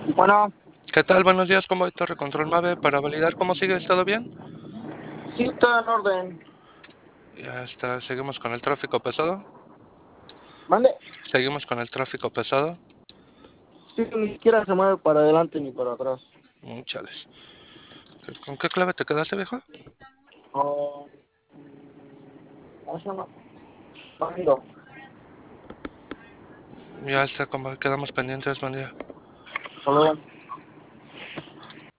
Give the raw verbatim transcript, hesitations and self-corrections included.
Bueno, ¿Qué tal? Buenos días, ¿cómo va Torre Control nueve para validar cómo sigue? ¿Todo bien? sí, está en orden. Ya está, seguimos con el tráfico pesado. Mande. Seguimos con el tráfico pesado. Sí, ni siquiera se mueve para adelante ni para atrás. Mm, chales. ¿Con qué clave te quedaste, viejo? Oh, eso no. Ando. Ya está, como quedamos pendientes, buen día. Hasta luego.